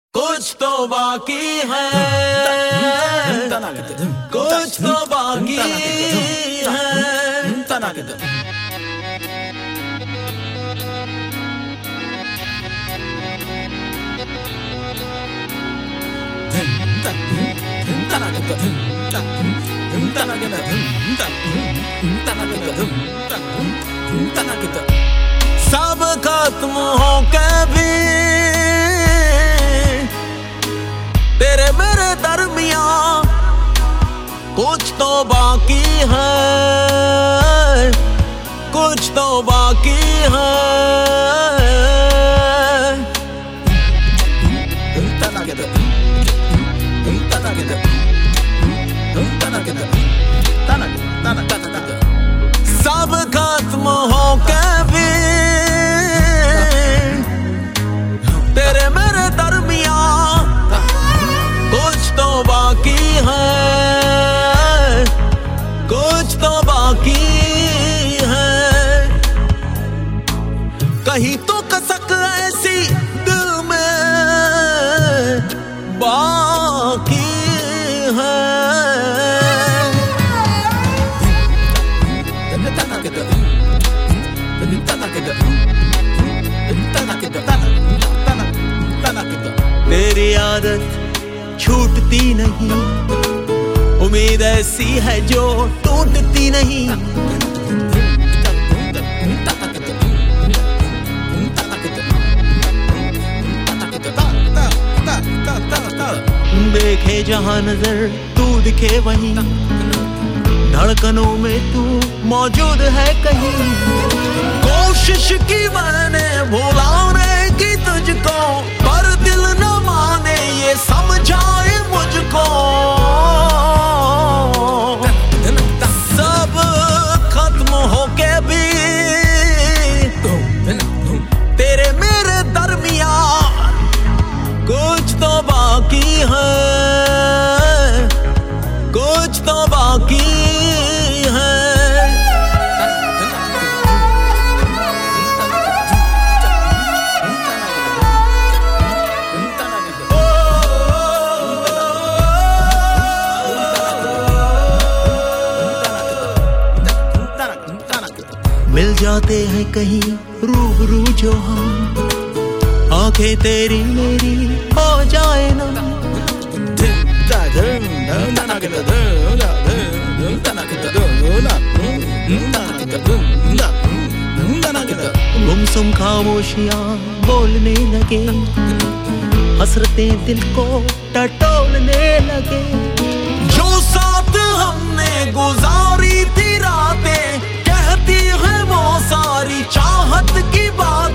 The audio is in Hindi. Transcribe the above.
कुछ तो बाकी है, कुछ तो बाकी है। सब खत्म हो के भी तेरे मेरे दरमियां कुछ तो बाकी है, कुछ तो बाकी है। सब खत्म हो के भी तेरे मेरे दरमियां कुछ तो बाकी है, कुछ तो बाकी है। कहीं तो कसक ऐसी दिल में बाकी है। तेरी आदत छूटती नहीं, उम्मीद ऐसी है जो टूटती नहीं। देखे जहां नजर तू दिखे वहीं, धड़कनों में तू मौजूद है कहीं। कोशिश की मैंने भुलाने की तुझको, पर दिल न माने ये समझाए मुझको। सब खत्म होके भी तेरे मेरे दरमियां कुछ तो बाकी है, कुछ तो बाकी है। मिल जाते हैं कहीं रूबरू जो हम, आंखें तेरी मेरी हो जाए ना। गुमसुम खामोशियां बोलने लगे, हसरतें दिल को टटोलने लगे। जो साथ हमने गुजारी थी रातें, कहती है वो सारी चाहत की बात।